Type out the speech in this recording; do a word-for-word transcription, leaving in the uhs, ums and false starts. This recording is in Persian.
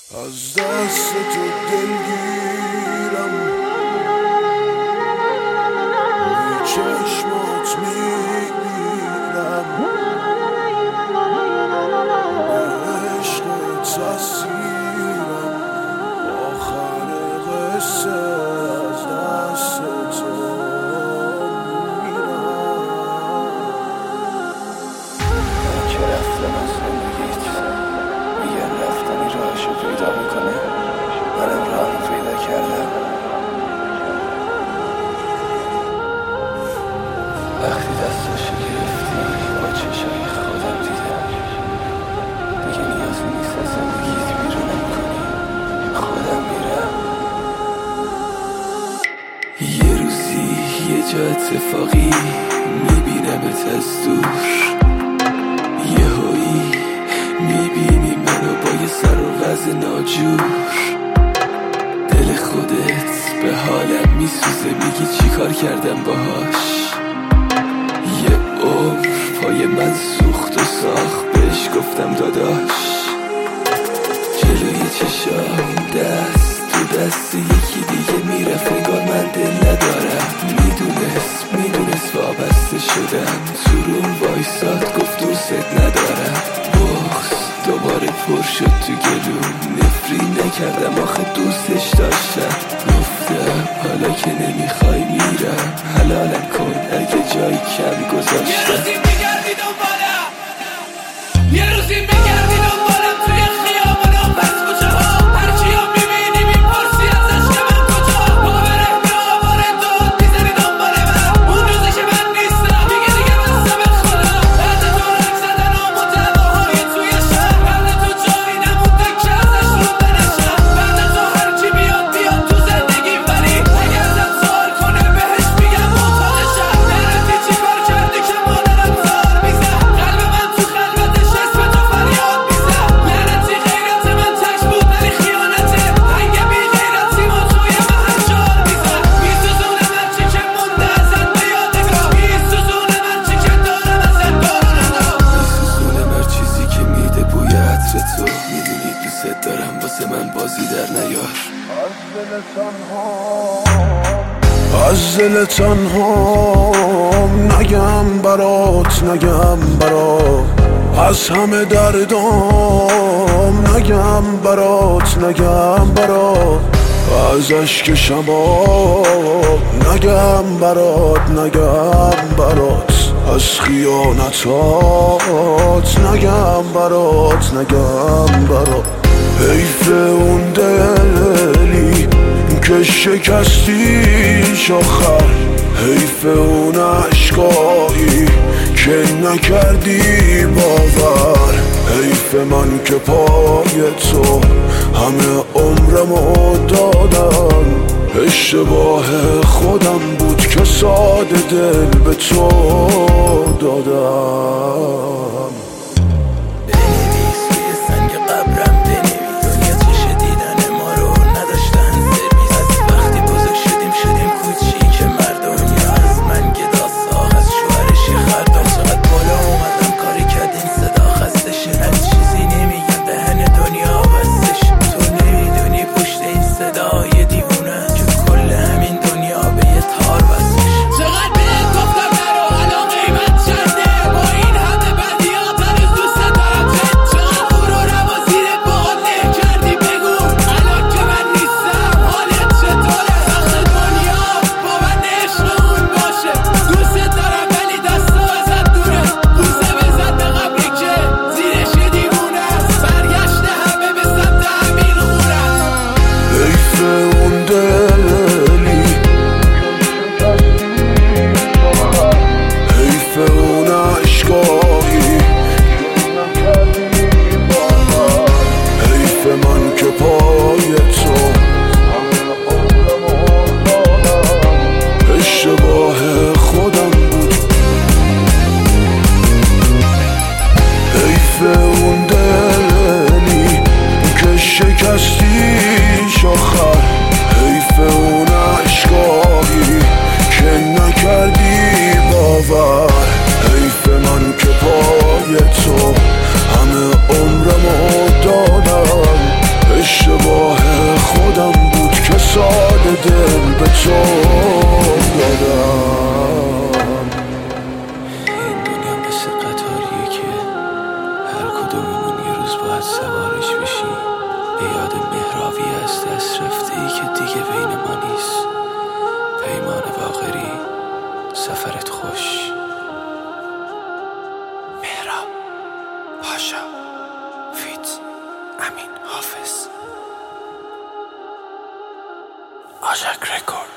از دست تو دلگیرم، روی چشمات میمیرم، به عشقت اسیرم، آخر قصه از دست تو میرم. من که رفتم از زندگیت، میگن رفتنی راهشو پیدا میکنه، منم راهمو پیدا کردم. وقتی دستاشو گرفتی با چشای خودم دیدم، دیگه نیازی نیست از زندگیت بیرونم کنی، خودم میرم. یه روزی یه جا اتفاقی میبینمت از دور، یه هایی میبینی منو با یه سر و وز ناجور، دل خودت به حالم میسوزه، میگی چی کار کردم باهاش. یه عمر پای من سوخت و ساخت، بهش گفتم داداش. جلوی چشام دست تو دست یکی دیگه میرفت، انگار من دل ندارم. میدونست میدونست وابسته شدم، تو روم وایساد گفت دوست ندارم. بغض دوباره پر شد تو گلوم، نفرین نکردم آخه دوستش داشتم. گفتم حالا که نمیخوای میرم، حلالم کن اگه جایی کم گذاشتم. یه روزی میگردی دنبالم، یه روزی میگردی دنبالم توی خیابون و پس کوچه ها، هرچی ها میبینی میپرسی ازش که من کجا. باوره بیابار داد میزنی دنبال من، اون روزی که من نیستم دیگه دیگه بستم به خدا. بعد تو رک زدن و متناهای توی شهر، بعد تو جایی نمونده که ازش رونده نشم. بعد تو هرچی بیاد بیاد تو زندگی، ولی اگه ازم سوال کنه بهش میگم محتاجشم. نرفتی چی کار کردی که مادرم زار میزد، قلب من تو خلوتش اسم تو فریاد میزد. لعنتی غیرت من تک بود ولی خیانته، رنگ بی غیرتی ما توی محل جار میزد. میسوزونم هرچی که مونده ازت به یادگار، میسوزونم هرچی که دارم ازت بارونم. میسوزونم هر چیزی که میده بوی عطر تو، میدونی دوست دارم واسه من بازی در نیار. از دل تنهام نگم برات، نگم برات، از همه دردام نگم برات، نگم برات، از اشک شباب نگم برات، نگم برات، از خیانتات نگم برات، نگم برات. حیف اون دلی که شکستیش آخر، حیف اون عشقایی که نکردی باور، حیف من که پای تو همه عمرمو دادم. اشتباه خودم بود که ساده دل به تو دادم. بنویس روی سنگ قبرم، بنویس دنیا چش دیدن ما رو نداشتن سرویس. از وقتی بزرگ شدیم شدیم کوچیک مردونیا، از من گدا ساخ از شوهرش خردان. چقدر بالا اومدم کاری کردیم صدا خسته شه، هیچ چیزی نمیگم دهن دنیا بستش. تو نمیدونی پشت این صدای دیوونه که کل همین دنیا به یه تار بستش. چقدر بهت گفتم نرو الان قیمت چنده، با این همه بدیات هنوز دوست دارم چند. چقدر غرورم و زیر باد له کردی، بگو الان که من نیستم حالت چطوره. سخت دنیا با من عشق اون باشه، دوست دارم ولی دستم ازت دوره. بوسه بزن به قبری که زیرش یه دیوونه است، برگشته همه به سمت همین خونه است. حیف اون دلی حیف اون عشقایی، حیف من که پای تو اشتباه خودم بود. حیف اون دلی که شکستیش آخر، حیف اون عشقایی که نکردی باور، حیف من که پای تو همه عمرمو دادم. عشق امین حافظ. آژاک رکورد.